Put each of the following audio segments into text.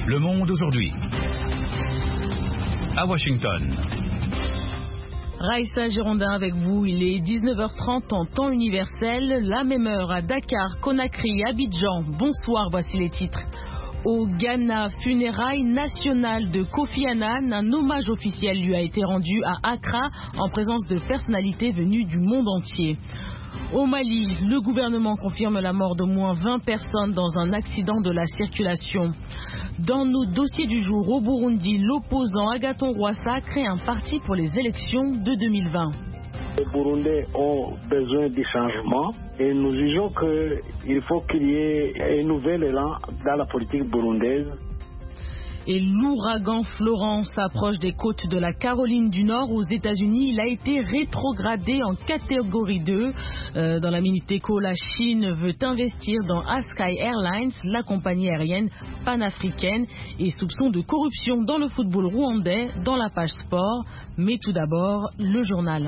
Le Monde aujourd'hui. À Washington. Raïssa Girondin avec vous, il est 19h30 en temps universel, la même heure à Dakar, Conakry, Abidjan. Bonsoir, voici les titres. Au Ghana, funérailles nationales de Kofi Annan, un hommage officiel lui a été rendu à Accra en présence de personnalités venues du monde entier. Au Mali, le gouvernement confirme la mort d'au moins 20 personnes dans un accident de la circulation. Dans nos dossiers du jour, au Burundi, l'opposant Agathon Rwasa crée un parti pour les élections de 2020. Les Burundais ont besoin du changement et nous jugeons qu'il faut qu'il y ait un nouvel élan dans la politique burundaise. Et l'ouragan Florence s'approche des côtes de la Caroline du Nord aux États-Unis. Il a été rétrogradé en catégorie 2. Dans la Minute Éco, la Chine veut investir dans Askai Airlines, la compagnie aérienne panafricaine, et soupçon de corruption dans le football rwandais dans la page sport. Mais tout d'abord, le journal.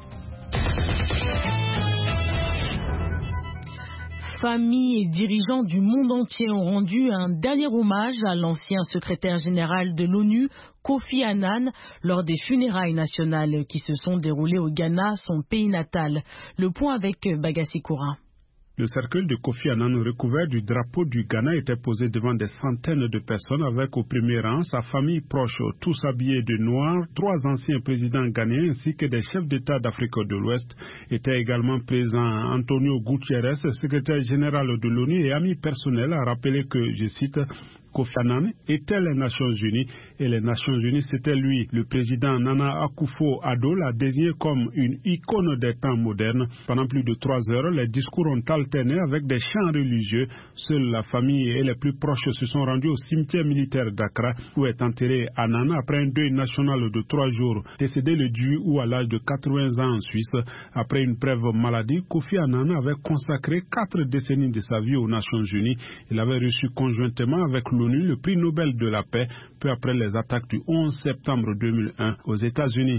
Familles et dirigeants du monde entier ont rendu un dernier hommage à l'ancien secrétaire général de l'ONU, Kofi Annan, lors des funérailles nationales qui se sont déroulées au Ghana, son pays natal. Le point avec Bagassi Koura. Le cercueil de Kofi Annan recouvert du drapeau du Ghana était posé devant des centaines de personnes avec au premier rang sa famille proche, tous habillés de noir. 3 anciens présidents ghanéens ainsi que des chefs d'État d'Afrique de l'Ouest étaient également présents. Antonio Gutiérrez, secrétaire général de l'ONU et ami personnel, a rappelé que, je cite, Kofi Annan était les Nations Unies et les Nations Unies c'était lui. Le président Nana Akufo-Addo l'a désigné comme une icône des temps modernes. Pendant plus de 3 heures, les discours ont alterné avec des chants religieux. Seule la famille et les plus proches se sont rendus au cimetière militaire d'Accra où est enterré Annan après un deuil national de 3 jours. Décédé le 18 août à l'âge de 80 ans en Suisse, après une brève maladie, Kofi Annan avait consacré 4 décennies de sa vie aux Nations Unies. Il avait reçu conjointement avec l'ONU le prix Nobel de la paix peu après les attaques du 11 septembre 2001 aux États-Unis.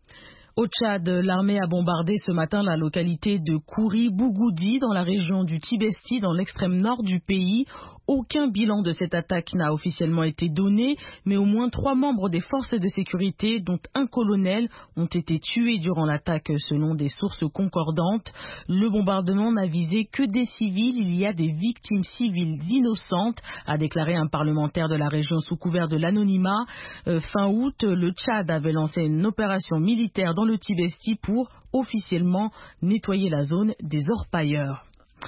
Au Tchad, l'armée a bombardé ce matin la localité de Kouri-Bougoudi dans la région du Tibesti, dans l'extrême nord du pays. Aucun bilan de cette attaque n'a officiellement été donné, mais au moins 3 membres des forces de sécurité, dont un colonel, ont été tués durant l'attaque selon des sources concordantes. Le bombardement n'a visé que des civils, il y a des victimes civiles innocentes, a déclaré un parlementaire de la région sous couvert de l'anonymat. Fin août, le Tchad avait lancé une opération militaire dans le Tibesti pour officiellement nettoyer la zone des orpailleurs.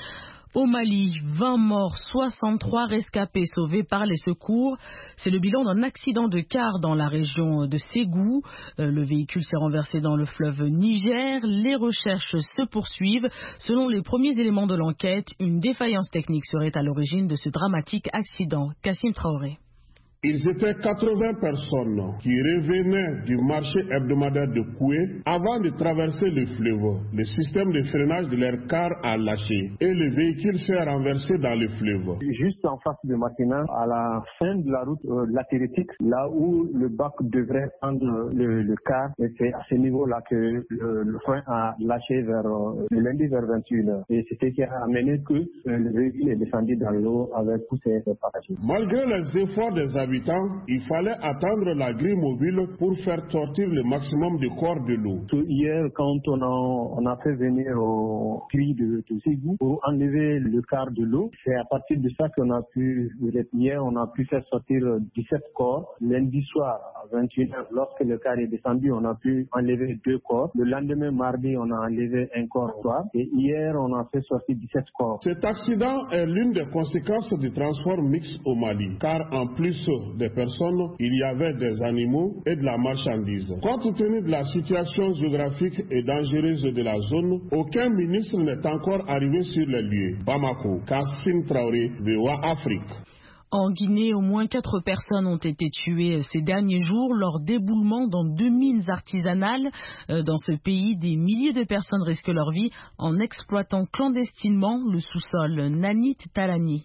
Au Mali, 20 morts, 63 rescapés sauvés par les secours. C'est le bilan d'un accident de car dans la région de Ségou. Le véhicule s'est renversé dans le fleuve Niger. Les recherches se poursuivent. Selon les premiers éléments de l'enquête, une défaillance technique serait à l'origine de ce dramatique accident. Kassim Traoré. Ils étaient 80 personnes qui revenaient du marché hebdomadaire de Koué avant de traverser le fleuve. Le système de freinage de leur car a lâché et le véhicule s'est renversé dans le fleuve. Juste en face de Matina, à la fin de la route latéritique, là où le bac devrait prendre le car, et c'est à ce niveau-là que le frein a lâché le lundi vers 21h. Et c'est ce qui a amené que le véhicule est descendu dans l'eau avec tous ses passagers. Malgré les efforts des habitants, il fallait attendre la grille mobile pour faire sortir le maximum de corps de l'eau. Hier, quand on a fait venir au puits de Ségou pour enlever le quart de l'eau, c'est à partir de ça qu'on a pu, hier, on a pu faire sortir 17 corps. Lundi soir, à 21h, lorsque le quart est descendu, on a pu enlever 2 corps. Le lendemain, mardi, on a enlevé un corps soir. Et hier, on a fait sortir 17 corps. Cet accident est l'une des conséquences du transport mixte au Mali, car en plus des personnes, il y avait des animaux et de la marchandise. Compte tenu de la situation géographique et dangereuse de la zone, aucun ministre n'est encore arrivé sur les lieux. Bamako, Kassim Traoré, VOA Afrique. En Guinée, au moins 4 personnes ont été tuées ces derniers jours lors d'éboulements dans 2 mines artisanales. Dans ce pays, des milliers de personnes risquent leur vie en exploitant clandestinement le sous-sol. Nanit Talani.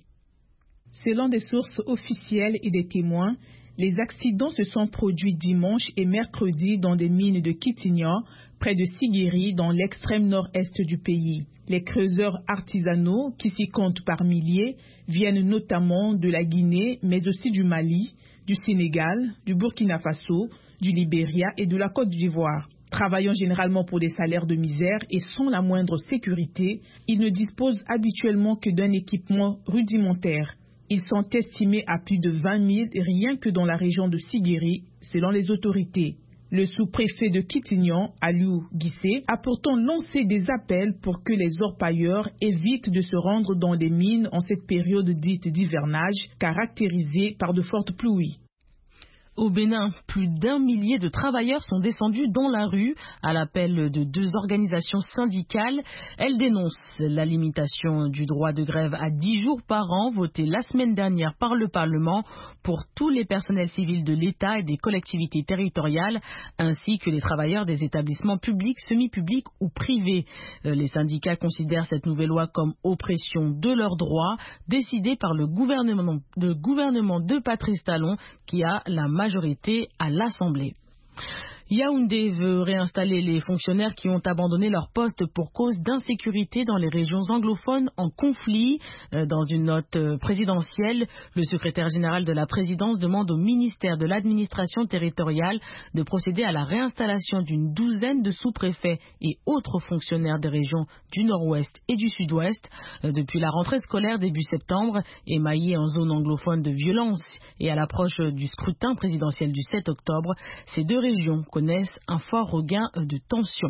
Selon des sources officielles et des témoins, les accidents se sont produits dimanche et mercredi dans des mines de Kitignan, près de Sigiri, dans l'extrême nord-est du pays. Les creuseurs artisanaux, qui s'y comptent par milliers, viennent notamment de la Guinée, mais aussi du Mali, du Sénégal, du Burkina Faso, du Libéria et de la Côte d'Ivoire. Travaillant généralement pour des salaires de misère et sans la moindre sécurité, ils ne disposent habituellement que d'un équipement rudimentaire. Ils sont estimés à plus de 20 000 rien que dans la région de Siguiri, selon les autorités. Le sous-préfet de Kitignan, Aliou Guissé, a pourtant lancé des appels pour que les orpailleurs évitent de se rendre dans des mines en cette période dite d'hivernage, caractérisée par de fortes pluies. Au Bénin, plus d'1 millier de travailleurs sont descendus dans la rue à l'appel de 2 organisations syndicales. Elles dénoncent la limitation du droit de grève à 10 jours par an, votée la semaine dernière par le Parlement pour tous les personnels civils de l'État et des collectivités territoriales, ainsi que les travailleurs des établissements publics, semi-publics ou privés. Les syndicats considèrent cette nouvelle loi comme oppression de leurs droits, décidée par le gouvernement de Patrice Talon, qui a la majorité à l'Assemblée. Yaoundé veut réinstaller les fonctionnaires qui ont abandonné leur poste pour cause d'insécurité dans les régions anglophones en conflit. Dans une note présidentielle, le secrétaire général de la présidence demande au ministère de l'administration territoriale de procéder à la réinstallation d'une douzaine de sous-préfets et autres fonctionnaires des régions du nord-ouest et du sud-ouest. Depuis la rentrée scolaire début septembre, émaillée en zone anglophone de violence et à l'approche du scrutin présidentiel du 7 octobre, ces 2 régions connaissent un fort regain de tension.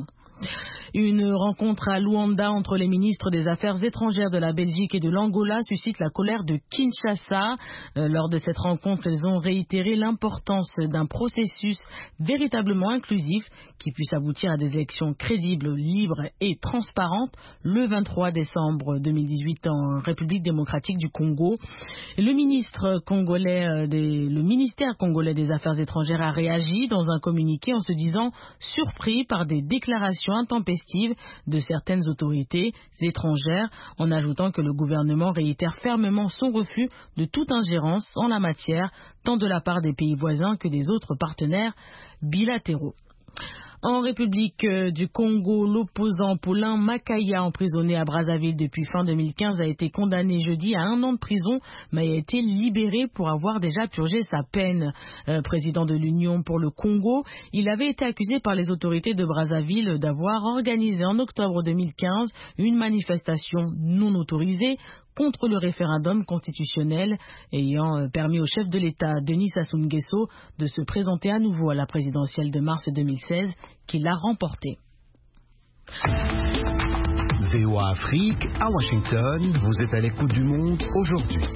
Une rencontre à Luanda entre les ministres des Affaires étrangères de la Belgique et de l'Angola suscite la colère de Kinshasa. Lors de cette rencontre, ils ont réitéré l'importance d'un processus véritablement inclusif qui puisse aboutir à des élections crédibles, libres et transparentes le 23 décembre 2018 en République démocratique du Congo. Le ministère congolais des Affaires étrangères a réagi dans un communiqué en se disant surpris par des déclarations intempestives de certaines autorités étrangères, en ajoutant que le gouvernement réitère fermement son refus de toute ingérence en la matière, tant de la part des pays voisins que des autres partenaires bilatéraux. En République du Congo, l'opposant Paulin Makaya, emprisonné à Brazzaville depuis fin 2015, a été condamné jeudi à 1 an de prison, mais a été libéré pour avoir déjà purgé sa peine. Président de l'Union pour le Congo, il avait été accusé par les autorités de Brazzaville d'avoir organisé en octobre 2015 une manifestation non autorisée contre le référendum constitutionnel ayant permis au chef de l'État, Denis Sassou Nguesso, de se présenter à nouveau à la présidentielle de mars 2016, qu'il a remportée. VOA Afrique, à Washington, vous êtes à l'écoute du monde aujourd'hui.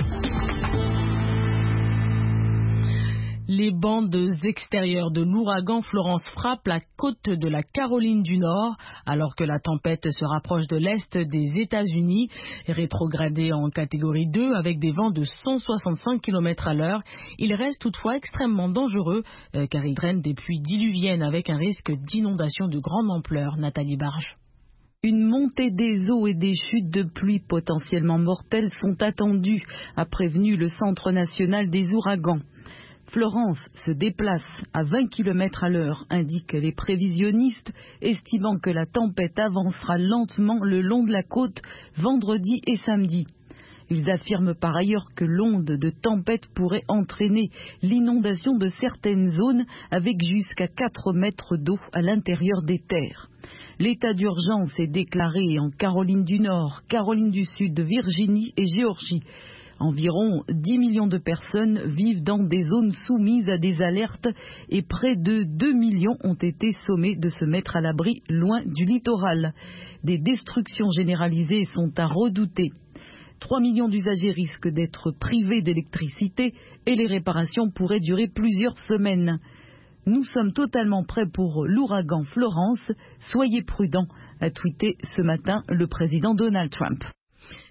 Les bandes extérieures de l'ouragan Florence frappent la côte de la Caroline du Nord, alors que la tempête se rapproche de l'est des États-Unis, rétrogradée en catégorie 2 avec des vents de 165 km à l'heure. Il reste toutefois extrêmement dangereux, car il draine des pluies diluviennes avec un risque d'inondation de grande ampleur. Nathalie Barge. Une montée des eaux et des chutes de pluie potentiellement mortelles sont attendues, a prévenu le Centre national des ouragans. Florence se déplace à 20 km à l'heure, indiquent les prévisionnistes, estimant que la tempête avancera lentement le long de la côte vendredi et samedi. Ils affirment par ailleurs que l'onde de tempête pourrait entraîner l'inondation de certaines zones avec jusqu'à 4 mètres d'eau à l'intérieur des terres. L'état d'urgence est déclaré en Caroline du Nord, Caroline du Sud, Virginie et Géorgie. Environ 10 millions de personnes vivent dans des zones soumises à des alertes et près de 2 millions ont été sommés de se mettre à l'abri loin du littoral. Des destructions généralisées sont à redouter. 3 millions d'usagers risquent d'être privés d'électricité et les réparations pourraient durer plusieurs semaines. Nous sommes totalement prêts pour l'ouragan Florence. Soyez prudents, a tweeté ce matin le président Donald Trump.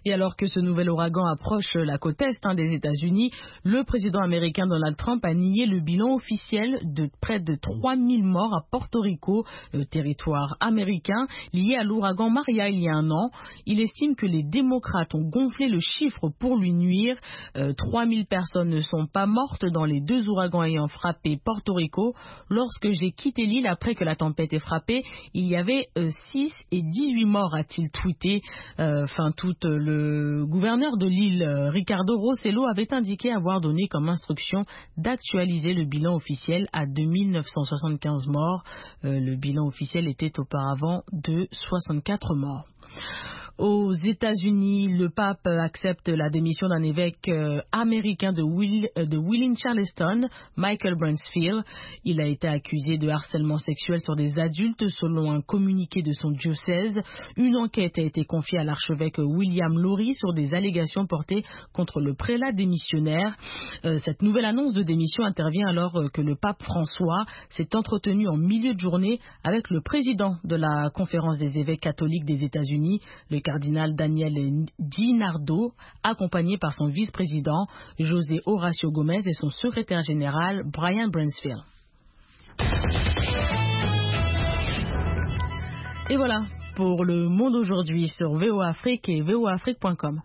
Et alors que ce nouvel ouragan approche la côte est des États-Unis, le président américain Donald Trump a nié le bilan officiel de près de 3000 morts à Porto Rico, territoire américain, lié à l'ouragan Maria il y a un an. Il estime que les démocrates ont gonflé le chiffre pour lui nuire. 3000 personnes ne sont pas mortes dans les 2 ouragans ayant frappé Porto Rico. Lorsque j'ai quitté l'île après que la tempête ait frappé, il y avait 6 et 18 morts, a-t-il tweeté. Fin août, le gouverneur de l'île, Ricardo Rossello, avait indiqué avoir donné comme instruction d'actualiser le bilan officiel à 2975 morts. Le bilan officiel était auparavant de 64 morts. Aux États-Unis, le pape accepte la démission d'un évêque américain de Wheeling-Charleston, Michael Bransfield. Il a été accusé de harcèlement sexuel sur des adultes selon un communiqué de son diocèse. Une enquête a été confiée à l'archevêque William Lowry sur des allégations portées contre le prélat démissionnaire. Cette nouvelle annonce de démission intervient alors que le pape François s'est entretenu en milieu de journée avec le président de la conférence des évêques catholiques des États-Unis, le cardinal Daniel DiNardo, accompagné par son vice-président José Horacio Gomez et son secrétaire général Brian Bransfield. Et voilà pour le monde aujourd'hui sur VOA Afrique et voaafrique.com.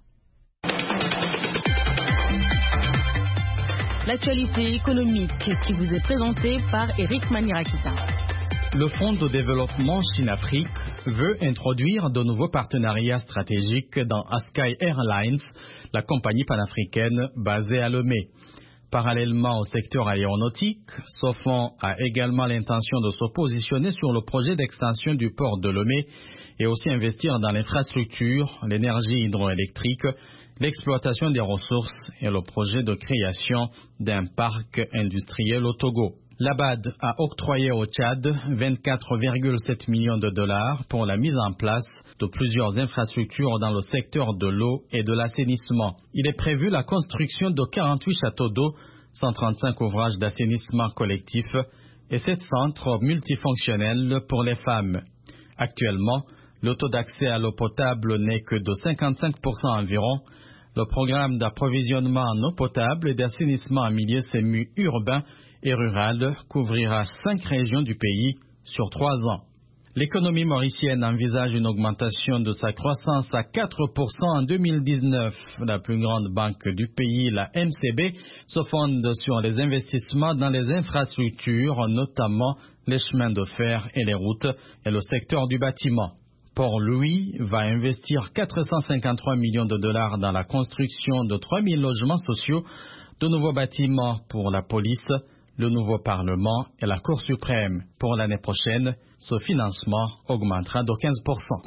L'actualité économique qui vous est présentée par Eric Manirakita. Le Fonds de développement Chine-Afrique veut introduire de nouveaux partenariats stratégiques dans Askai Airlines, la compagnie panafricaine basée à Lomé. Parallèlement au secteur aéronautique, ce fonds a également l'intention de se positionner sur le projet d'extension du port de Lomé et aussi investir dans l'infrastructure, l'énergie hydroélectrique, l'exploitation des ressources et le projet de création d'un parc industriel au Togo. L'ABAD a octroyé au Tchad 24,7 millions de dollars pour la mise en place de plusieurs infrastructures dans le secteur de l'eau et de l'assainissement. Il est prévu la construction de 48 châteaux d'eau, 135 ouvrages d'assainissement collectif et 7 centres multifonctionnels pour les femmes. Actuellement, le taux d'accès à l'eau potable n'est que de 55% environ. Le programme d'approvisionnement en eau potable et d'assainissement en milieu semi-urbain et rural couvrira 5 régions du pays sur 3 ans. L'économie mauricienne envisage une augmentation de sa croissance à 4% en 2019. La plus grande banque du pays, la MCB, se fonde sur les investissements dans les infrastructures, notamment les chemins de fer et les routes, et le secteur du bâtiment. Port-Louis va investir 453 millions de dollars dans la construction de 3000 logements sociaux, de nouveaux bâtiments pour la police, le nouveau Parlement et la Cour suprême. Pour l'année prochaine, ce financement augmentera de 15%.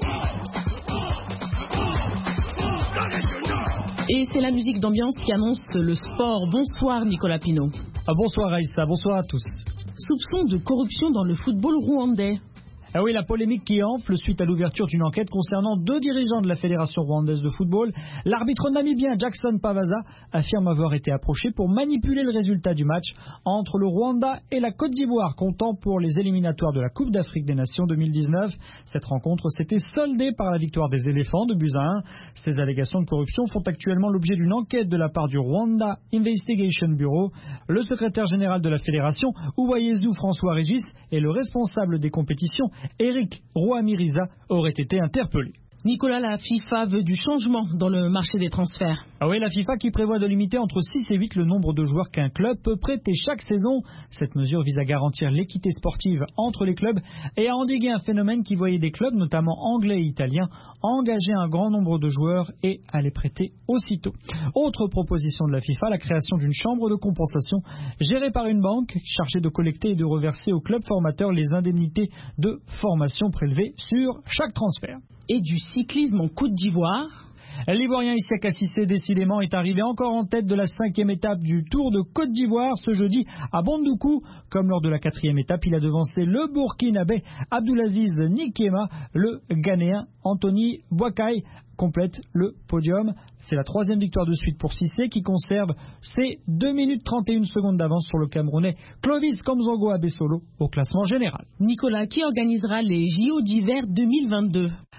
Et c'est la musique d'ambiance qui annonce le sport. Bonsoir Nicolas Pinault. Bonsoir Aïssa, bonsoir à tous. Soupçon de corruption dans le football rwandais. Ah oui, la polémique qui enfle suite à l'ouverture d'une enquête concernant 2 dirigeants de la Fédération rwandaise de football. L'arbitre namibien Jackson Pavaza affirme avoir été approché pour manipuler le résultat du match entre le Rwanda et la Côte d'Ivoire, comptant pour les éliminatoires de la Coupe d'Afrique des Nations 2019. Cette rencontre s'était soldée par la victoire des éléphants de buts à 1. Ces allégations de corruption font actuellement l'objet d'une enquête de la part du Rwanda Investigation Bureau. Le secrétaire général de la Fédération, Uwayezu François Régis, et le responsable des compétitions, Eric Rouamiriza, aurait été interpellé. Nicolas, la FIFA veut du changement dans le marché des transferts. Ah oui, la FIFA qui prévoit de limiter entre 6 et 8 le nombre de joueurs qu'un club peut prêter chaque saison. Cette mesure vise à garantir l'équité sportive entre les clubs et à endiguer un phénomène qui voyait des clubs, notamment anglais et italiens, engager un grand nombre de joueurs et à les prêter aussitôt. Autre proposition de la FIFA, la création d'une chambre de compensation gérée par une banque chargée de collecter et de reverser aux clubs formateurs les indemnités de formation prélevées sur chaque transfert. Et du cyclisme en Côte d'Ivoire. L'Ivoirien Issaka Cissé, décidément, est arrivé encore en tête de la 5e étape du Tour de Côte d'Ivoire ce jeudi à Bandoukou. Comme lors de la 4e étape, il a devancé le Burkinabé Abdulaziz Nikiema. Le Ghanéen Anthony Boakai complète le podium. C'est la 3e victoire de suite pour Cissé qui conserve ses 2 minutes 31 secondes d'avance sur le Camerounais Clovis Komzongo Abessolo au classement général. Nicolas, qui organisera les JO d'hiver 2022?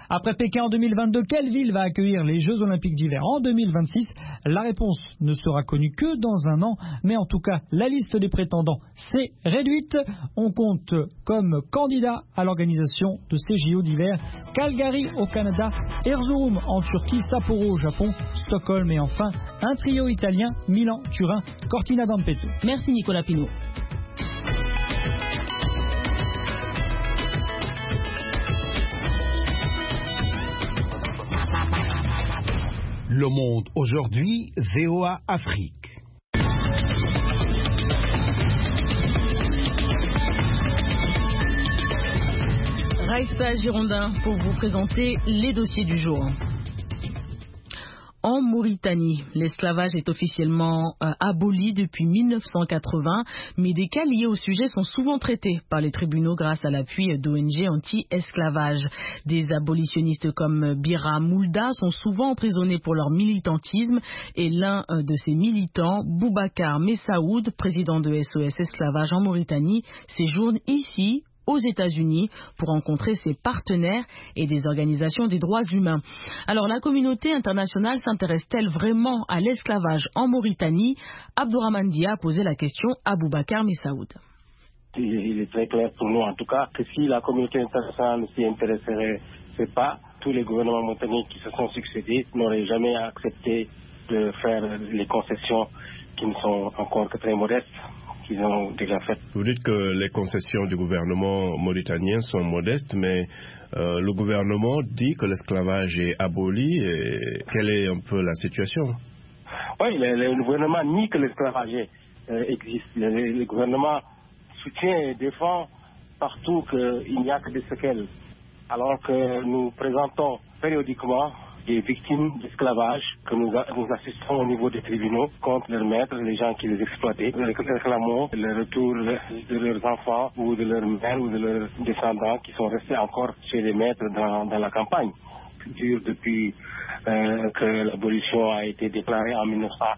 Après Pékin en 2022, quelle ville va accueillir les Jeux Olympiques d'hiver en 2026? La réponse ne sera connue que dans un an, mais en tout cas, la liste des prétendants s'est réduite. On compte comme candidat à l'organisation de ces JO d'hiver Calgary au Canada, Erzurum en Turquie, Sapporo au Japon, Stockholm et enfin un trio italien, Milan, Turin, Cortina d'Ampezzo. Merci Nicolas Pinault. Le Monde aujourd'hui, VOA Afrique. Raïssa Girondin pour vous présenter les dossiers du jour. En Mauritanie, l'esclavage est officiellement aboli depuis 1980, mais des cas liés au sujet sont souvent traités par les tribunaux grâce à l'appui d'ONG anti-esclavage. Des abolitionnistes comme Bira Moulda sont souvent emprisonnés pour leur militantisme et l'un de ces militants, Boubacar Messaoud, président de SOS Esclavage en Mauritanie, séjourne ici aux États-Unis pour rencontrer ses partenaires et des organisations des droits humains. Alors la communauté internationale s'intéresse-t-elle vraiment à l'esclavage en Mauritanie? Abdourahmane Dia a posé la question à Boubacar Messaoud. Il est très clair pour nous en tout cas que si la communauté internationale ne s'y intéresserait pas, tous les gouvernements mauritaniens qui se sont succédés n'auraient jamais accepté de faire les concessions qui ne sont encore que très modestes. Qu'ils ont déjà fait. Vous dites que les concessions du gouvernement mauritanien sont modestes, mais le gouvernement dit que l'esclavage est aboli. Et quelle est un peu la situation? Oui, le gouvernement nie que l'esclavage existe. Le gouvernement soutient et défend partout qu'il n'y a que des séquelles. Alors que nous présentons périodiquement des victimes d'esclavage que nous assistons au niveau des tribunaux contre leurs maîtres, les gens qui les exploitaient. Nous réclamons le retour de leurs enfants ou de leurs mères ou de leurs descendants qui sont restés encore chez les maîtres dans la campagne. Dure depuis que l'abolition a été déclarée en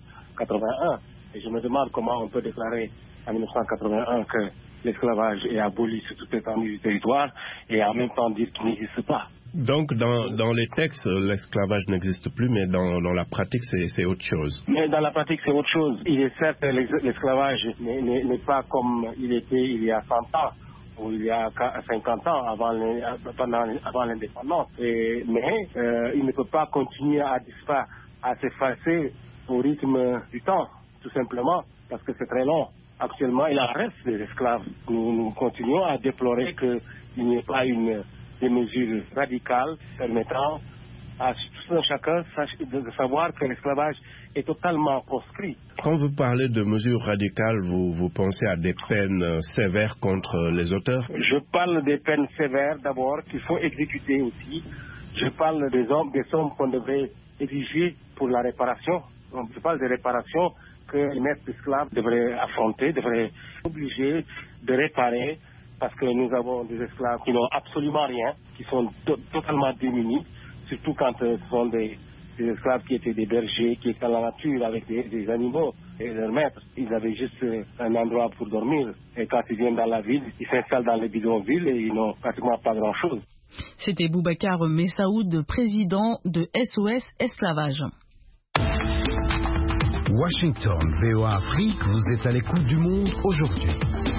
1981. Et je me demande comment on peut déclarer en 1981 que l'esclavage est aboli sur toute l'étendue du territoire et en même temps dire qu'il n'existe pas. Donc, dans les textes, l'esclavage n'existe plus, mais dans la pratique, c'est autre chose. Mais dans la pratique, c'est autre chose. Il est certes que l'esclavage n'est pas comme il était il y a 100 ans ou il y a 50 ans avant l'indépendance. Mais il ne peut pas continuer à s'effacer au rythme du temps, tout simplement, parce que c'est très long. Actuellement, il en reste des esclaves. Nous continuons à déplorer qu'il n'y ait pas des mesures radicales permettant à tout un chacun de savoir que l'esclavage est totalement proscrit. Quand vous parlez de mesures radicales, vous pensez à des peines sévères contre les auteurs? Je parle des peines sévères d'abord, qu'il faut exécuter aussi. Je parle des sommes qu'on devrait exiger pour la réparation. Donc, je parle des réparations que les maîtres d'esclaves devraient affronter, devraient être obligés de réparer, parce que nous avons des esclaves qui n'ont absolument rien, qui sont totalement démunis, surtout quand ce sont des esclaves qui étaient des bergers, qui étaient dans la nature avec des animaux. Et leurs maîtres, ils avaient juste un endroit pour dormir. Et quand ils viennent dans la ville, ils s'installent dans les bidonvilles et ils n'ont pratiquement pas grand-chose. C'était Boubacar Messaoud, président de SOS Esclavage. Washington, VOA Afrique, vous êtes à l'écoute du monde aujourd'hui.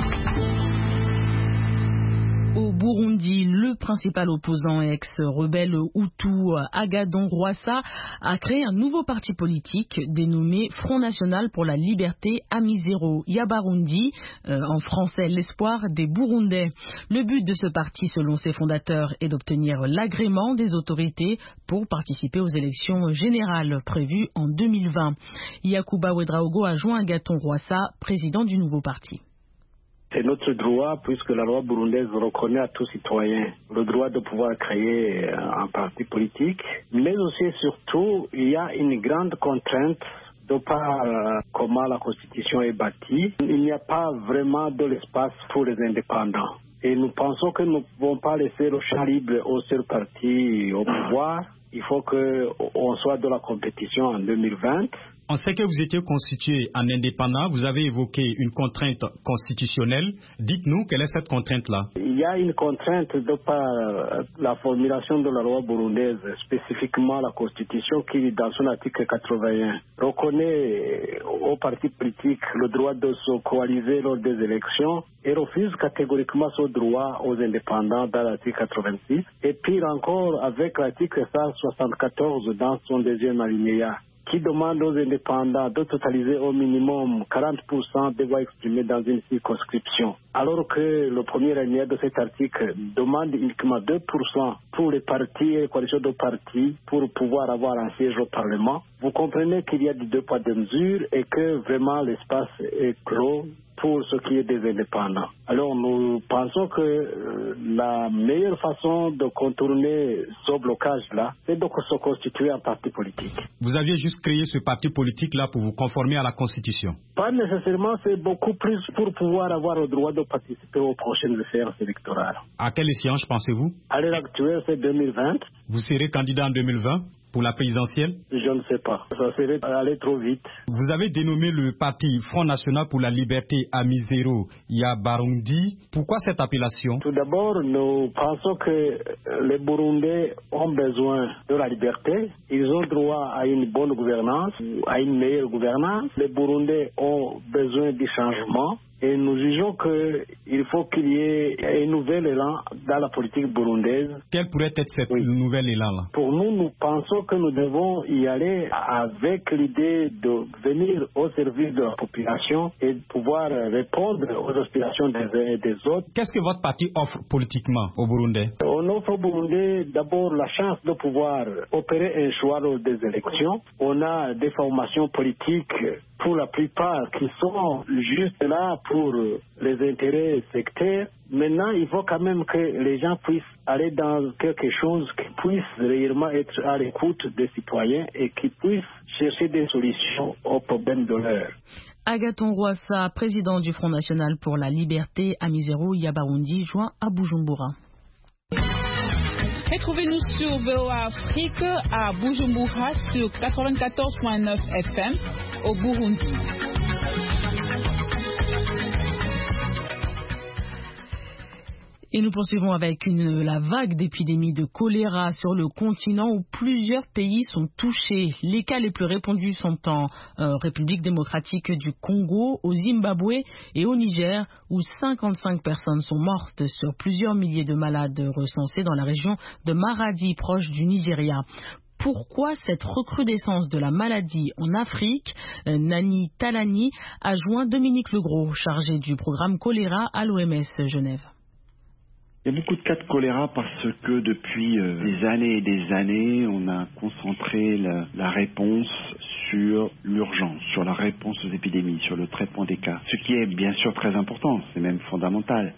Au Burundi, le principal opposant ex-rebelle Hutu Agadon Rwasa a créé un nouveau parti politique dénommé Front National pour la Liberté Amizero Yabarundi, en français l'espoir des Burundais. Le but de ce parti, selon ses fondateurs, est d'obtenir l'agrément des autorités pour participer aux élections générales prévues en 2020. Yakuba Ouedraogo a joint Agathon Rwasa, président du nouveau parti. C'est notre droit, puisque la loi burundaise reconnaît à tout citoyen le droit de pouvoir créer un parti politique. Mais aussi et surtout, il y a une grande contrainte de par comment la Constitution est bâtie. Il n'y a pas vraiment de l'espace pour les indépendants. Et nous pensons que nous ne pouvons pas laisser le champ libre au seul parti au pouvoir. Il faut qu'on soit dans la compétition en 2020. On sait que vous étiez constitué en indépendant. Vous avez évoqué une contrainte constitutionnelle. Dites-nous, quelle est cette contrainte-là? Il y a une contrainte de par la formulation de la loi burundaise, spécifiquement la Constitution qui, dans son article 81, reconnaît aux partis politiques le droit de se coaliser lors des élections et refuse catégoriquement ce droit aux indépendants dans l'article 86. Et pire encore, avec l'article 174 dans son deuxième alinéa, qui demande aux indépendants de totaliser au minimum 40% des voix exprimées dans une circonscription. Alors que le premier alinéa de cet article demande uniquement 2% pour les partis et les coalitions de partis pour pouvoir avoir un siège au Parlement. Vous comprenez qu'il y a des deux poids deux mesures et que vraiment l'espace est clos pour ce qui est des indépendants. Alors nous pensons que la meilleure façon de contourner ce blocage-là, c'est de se constituer un parti politique. Vous aviez juste créé ce parti politique-là pour vous conformer à la Constitution? Pas nécessairement, c'est beaucoup plus pour pouvoir avoir le droit de participer aux prochaines séances électorales. À quelle échéance pensez-vous? À l'heure actuelle, c'est 2020. Vous serez candidat en 2020 pour la présidentielle? Je ne sais pas. Ça serait aller trop vite. Vous avez dénommé le parti Front National pour la Liberté Amizero Yabarundi. Pourquoi cette appellation? Tout d'abord, nous pensons que les Burundais ont besoin de la liberté. Ils ont droit à une bonne gouvernance, à une meilleure gouvernance. Les Burundais ont besoin du changement. Et nous jugeons qu'il faut qu'il y ait un nouvel élan dans la politique burundaise. Quel pourrait être cet nouvel élan-là? Pour nous, nous pensons que nous devons y aller avec l'idée de venir au service de la population et de pouvoir répondre aux aspirations des uns et des autres. Qu'est-ce que votre parti offre politiquement aux Burundais? On offre aux Burundais d'abord la chance de pouvoir opérer un choix lors des élections. On a des formations politiques pour la plupart qui sont juste là pour les intérêts sectaires. Maintenant, il faut quand même que les gens puissent aller dans quelque chose qui puisse réellement être à l'écoute des citoyens et qui puisse chercher des solutions aux problèmes de l'heure. Agathon Rwasa, président du Front National pour la Liberté Amizero Yabarundi, joint à Bujumbura. Retrouvez-nous sur VOA Afrique à Bujumbura sur 94.9 FM au Burundi. Et nous poursuivons avec la vague d'épidémie de choléra sur le continent où plusieurs pays sont touchés. Les cas les plus répandus sont en République démocratique du Congo, au Zimbabwe et au Niger, où 55 personnes sont mortes sur plusieurs milliers de malades recensés dans la région de Maradi, proche du Nigeria. Pourquoi cette recrudescence de la maladie en Afrique? Nani Talani a joint Dominique Legros, chargé du programme choléra à l'OMS Genève. Il y a beaucoup de cas de choléra parce que depuis des années et des années, on a concentré la réponse sur l'urgence, sur la réponse aux épidémies, sur le traitement des cas. Ce qui est bien sûr très important, c'est même fondamental.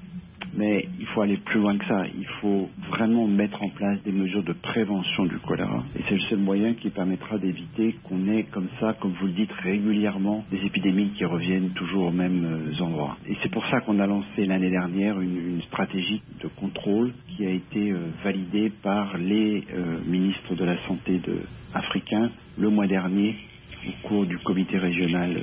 Mais il faut aller plus loin que ça. Il faut vraiment mettre en place des mesures de prévention du choléra. Et c'est le seul moyen qui permettra d'éviter qu'on ait comme ça, comme vous le dites, régulièrement des épidémies qui reviennent toujours aux mêmes endroits. Et c'est pour ça qu'on a lancé l'année dernière une stratégie de contrôle qui a été validée par les ministres de la Santé africains le mois dernier au cours du comité régional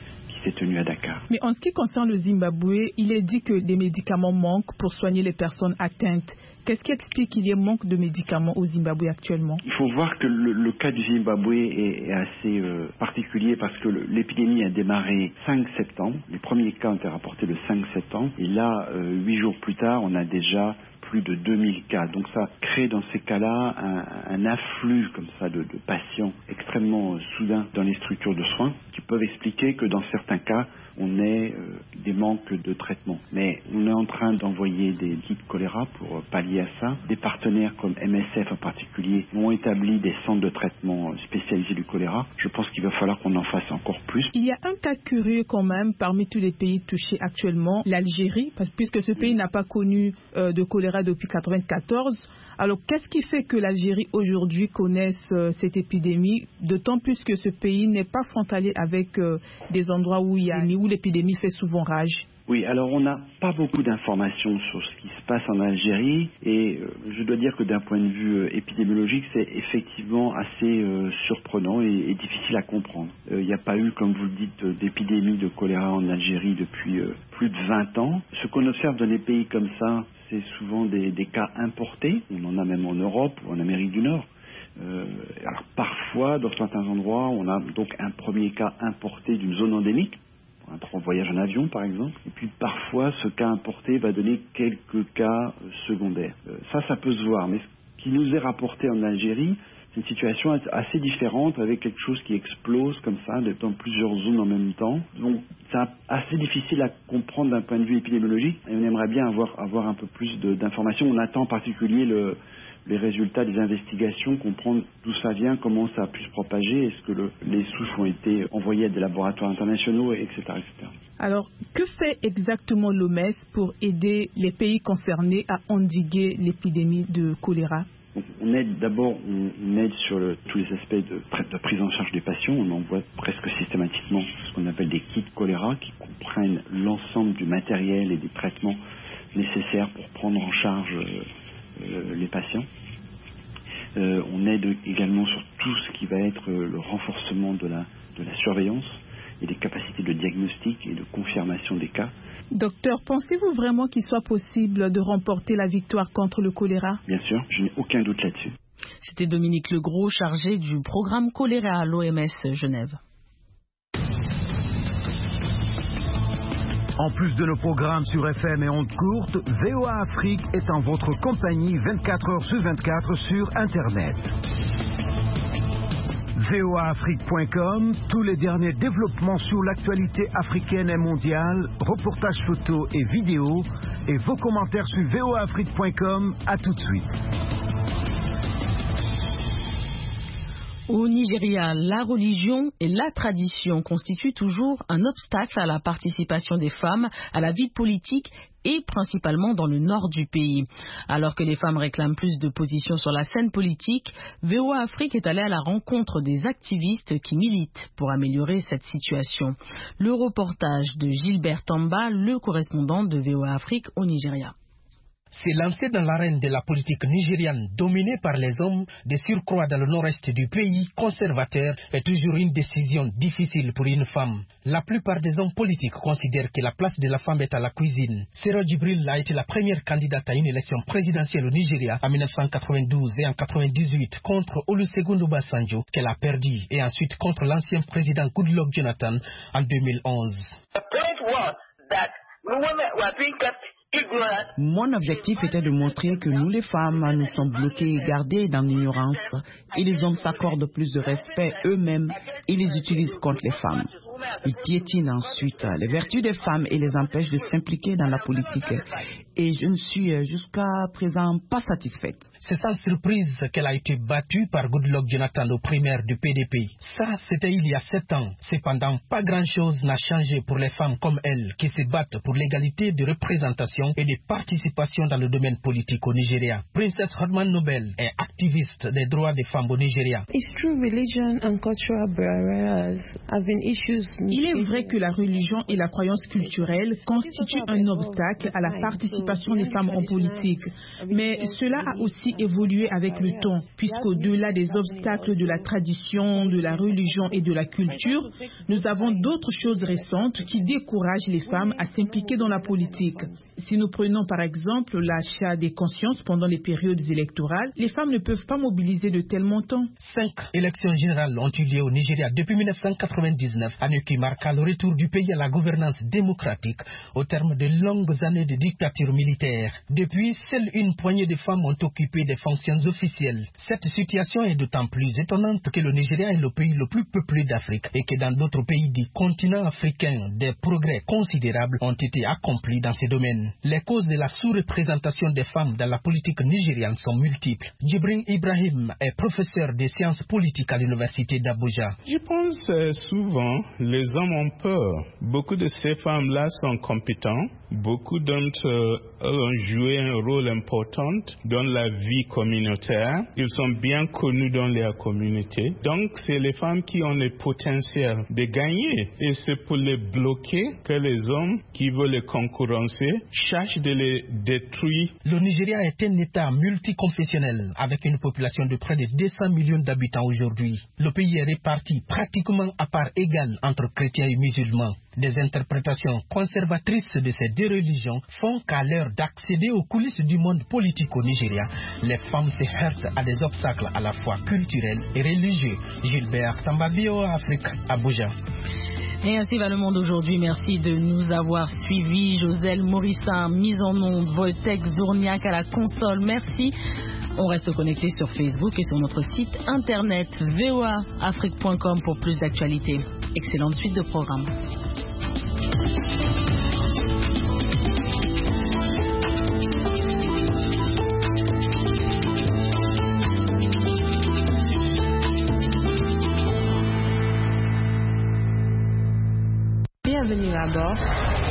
tenu à Dakar. Mais en ce qui concerne le Zimbabwe, il est dit que des médicaments manquent pour soigner les personnes atteintes. Qu'est-ce qui explique qu'il y ait manque de médicaments au Zimbabwe actuellement? Il faut voir que le cas du Zimbabwe est assez particulier parce que l'épidémie a démarré 5 septembre. Les premiers cas ont été rapportés le 5 septembre. Et là, 8 jours plus tard, on a déjà plus de 2000 cas. Donc ça crée dans ces cas-là un afflux comme ça de patients extrêmement soudain dans les structures de soins qui peuvent expliquer que dans certains cas, on ait des manques de traitement. Mais on est en train d'envoyer des kits choléra pour pallier à ça. Des partenaires comme MSF en particulier ont établi des centres de traitement spécialisés du choléra. Je pense qu'il va falloir qu'on en fasse encore plus. Il y a un cas curieux quand même parmi tous les pays touchés actuellement, l'Algérie, puisque ce pays n'a pas connu de choléra depuis 1994. Alors, qu'est-ce qui fait que l'Algérie aujourd'hui connaisse cette épidémie, d'autant plus que ce pays n'est pas frontalier avec des endroits où l'épidémie fait souvent rage? Oui, alors on n'a pas beaucoup d'informations sur ce qui se passe en Algérie et je dois dire que d'un point de vue épidémiologique, c'est effectivement assez surprenant et difficile à comprendre. Il n'y a pas eu, comme vous le dites, d'épidémie de choléra en Algérie depuis plus de 20 ans. Ce qu'on observe dans les pays comme ça, c'est souvent des cas importés. On en a même en Europe ou en Amérique du Nord. Alors parfois, dans certains endroits, on a donc un premier cas importé d'une zone endémique, un voyage en avion par exemple, et puis parfois ce cas importé va donner quelques cas secondaires. Ça peut se voir, mais ce qui nous est rapporté en Algérie, c'est une situation assez différente avec quelque chose qui explose comme ça dans plusieurs zones en même temps. Donc c'est assez difficile à comprendre d'un point de vue épidémiologique et on aimerait bien avoir un peu plus d'informations. On attend en particulier les résultats des investigations, comprendre d'où ça vient, comment ça a pu se propager, est-ce que les souches ont été envoyées à des laboratoires internationaux, etc., etc. Alors, que fait exactement l'OMS pour aider les pays concernés à endiguer l'épidémie de choléra? On aide d'abord, on aide sur tous les aspects de prise en charge des patients. On envoie presque systématiquement ce qu'on appelle des kits choléra qui comprennent l'ensemble du matériel et des traitements nécessaires pour prendre en charge les patients. On aide également sur tout ce qui va être le renforcement de la surveillance et des capacités de diagnostic et de confirmation des cas. Docteur, pensez-vous vraiment qu'il soit possible de remporter la victoire contre le choléra? Bien sûr, je n'ai aucun doute là-dessus. C'était Dominique Legros, chargé du programme choléra à l'OMS Genève. En plus de nos programmes sur FM et ondes courtes, VOA Afrique est en votre compagnie 24 heures sur 24 sur Internet. voaafrique.com, tous les derniers développements sur l'actualité africaine et mondiale, reportages photos et vidéos, et vos commentaires sur voaafrique.com. À tout de suite. Au Nigeria, la religion et la tradition constituent toujours un obstacle à la participation des femmes à la vie politique et principalement dans le nord du pays. Alors que les femmes réclament plus de positions sur la scène politique, VOA Afrique est allé à la rencontre des activistes qui militent pour améliorer cette situation. Le reportage de Gilbert Tamba, le correspondant de VOA Afrique au Nigeria. Se lancer dans l'arène de la politique nigériane dominée par les hommes, de surcroît dans le nord-est du pays conservateur, est toujours une décision difficile pour une femme. La plupart des hommes politiques considèrent que la place de la femme est à la cuisine. Sera Djibril a été la première candidate à une élection présidentielle au Nigeria en 1992 et en 1998 contre Olusegun Obasanjo qu'elle a perdu et ensuite contre l'ancien président Goodluck Jonathan en 2011. Mon objectif était de montrer que nous les femmes, nous sommes bloquées et gardées dans l'ignorance et les hommes s'accordent plus de respect eux-mêmes et les utilisent contre les femmes. Ils piétinent ensuite les vertus des femmes et les empêchent de s'impliquer dans la politique. Et je ne suis jusqu'à présent pas satisfaite. C'est sans surprise qu'elle a été battue par Goodluck Jonathan aux primaires du PDP. Ça, c'était il y a 7 ans. Cependant, pas grand-chose n'a changé pour les femmes comme elle qui se battent pour l'égalité de représentation et de participation dans le domaine politique au Nigeria. Princess Hodman Nobel est activiste des droits des femmes au Nigeria. Il est vrai que la religion et la croyance culturelle constituent un obstacle à la participation des femmes en politique. Mais cela a aussi évolué avec le temps, puisqu'au-delà des obstacles de la tradition, de la religion et de la culture, nous avons d'autres choses récentes qui découragent les femmes à s'impliquer dans la politique. Si nous prenons par exemple l'achat des consciences pendant les périodes électorales, les femmes ne peuvent pas mobiliser de tels montants. 5 élections générales ont eu lieu au Nigeria depuis 1999, année qui marqua le retour du pays à la gouvernance démocratique au terme de longues années de dictature militaire. Depuis, seule une poignée de femmes ont occupé des fonctions officielles. Cette situation est d'autant plus étonnante que le Nigeria est le pays le plus peuplé d'Afrique et que dans d'autres pays du continent africain, des progrès considérables ont été accomplis dans ces domaines. Les causes de la sous-représentation des femmes dans la politique nigériane sont multiples. Djibril Ibrahim est professeur de sciences politiques à l'université d'Abuja. Je pense souvent les hommes ont peur. Beaucoup de ces femmes-là sont compétentes. Beaucoup d'entre ont joué un rôle important dans la vie communautaire. Ils sont bien connus dans leur communauté. Donc, c'est les femmes qui ont le potentiel de gagner. Et c'est pour les bloquer que les hommes qui veulent les concurrencer cherchent de les détruire. Le Nigeria est un État multiconfessionnel avec une population de près de 200 millions d'habitants aujourd'hui. Le pays est réparti pratiquement à part égale entre chrétiens et musulmans. Des interprétations conservatrices de ces deux religions font qu'à l'heure d'accéder aux coulisses du monde politique au Nigeria, les femmes se heurtent à des obstacles à la fois culturels et religieux. Gilbert Tambabio, Afrique, Abuja. Et ainsi va le monde aujourd'hui. Merci de nous avoir suivis. Joselle Morissin, mise en onde, Wojtek Zourniak à la console. Merci. On reste connecté sur Facebook et sur notre site internet voaafrique.com pour plus d'actualités. Excellente suite de programmes. Bienvenue à bord.